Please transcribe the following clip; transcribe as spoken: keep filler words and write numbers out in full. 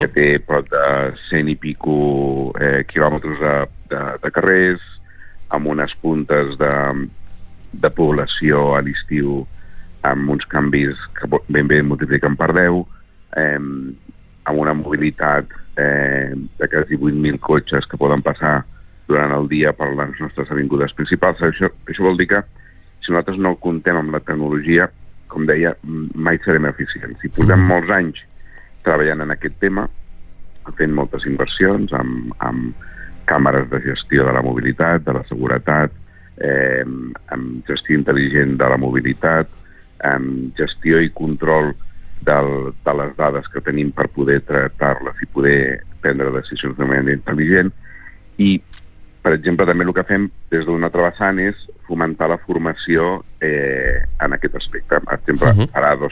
que té prop de cent i pico eh, quilòmetres de, de, de carrers, amb unes puntes de, de població a l'estiu amb uns canvis que ben bé multipliquen per deu, eh, amb una mobilitat eh, de quasi vuit mil cotxes que poden passar durant el dia per les nostres avingudes principals. Això, això vol dir que si nosaltres no comptem amb la tecnologia, com deia, mai serem eficients. Si portem mm. molts anys treballant en aquest tema, fent moltes inversions amb, amb càmeres de gestió de la mobilitat, de la seguretat, eh, amb gestió intel·ligent de la mobilitat, amb gestió i control del, de les dades que tenim per poder tractar-les i poder prendre decisions de manera intel·ligent. I, per exemple, també el que fem des d'un altre vessant és fomentar la formació eh, en aquest aspecte. Per exemple, uh-huh. farà dos